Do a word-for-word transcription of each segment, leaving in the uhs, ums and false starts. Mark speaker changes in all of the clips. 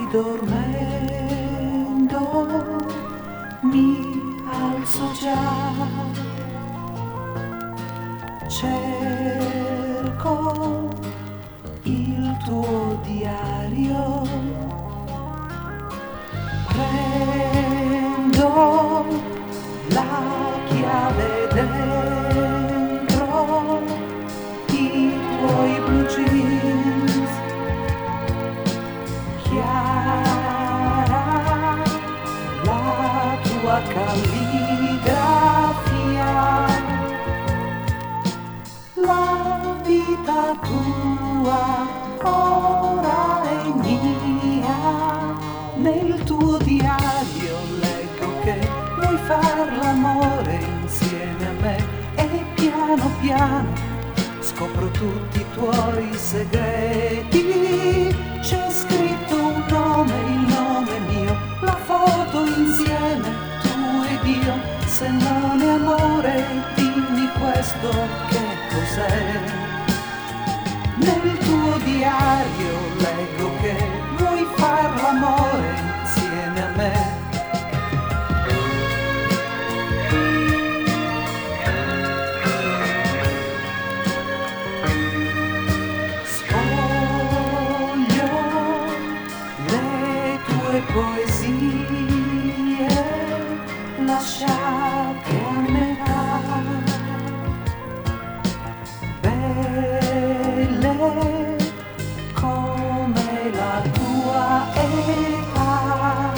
Speaker 1: dormendo mi alzo già, cerco il tuo diario, prendo la chiave dentro i tuoi blue jeans, chiara la tua calligrafia, la vita tua ora è mia. Nel tuo diario leggo che vuoi far l'amore insieme a me e piano piano scopro tutti i tuoi segreti. C'è scritto un nome, il nome mio, la foto insieme, tu ed io. Se non è amore, dimmi questo che cos'è. Nel tuo diario leggo che vuoi far l'amore insieme a me. Poesie lasciate a metà, belle come la tua età.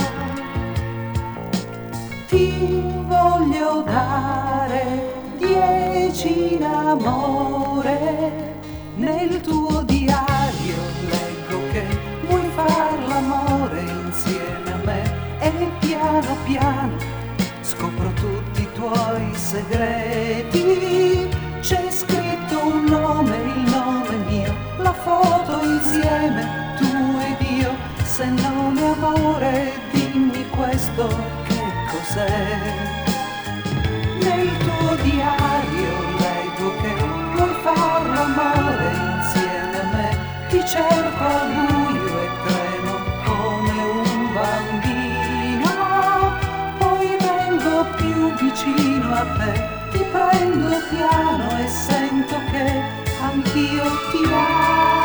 Speaker 1: Ti voglio dare dieci in amore. Nel tuo diario leggo che vuoi far l'amore insieme a me e piano piano scopro tutti i tuoi segreti. C'è scritto un nome, il nome mio, la foto insieme, tu ed io. Se non è amore, dimmi questo che cos'è. Nel tuo diario leggo che vuoi far l'amore insieme a me. Ti cerco al buio e tremo come un bambino, poi vengo più vicino a te, ti prendo piano e sento che anch'io ti amo.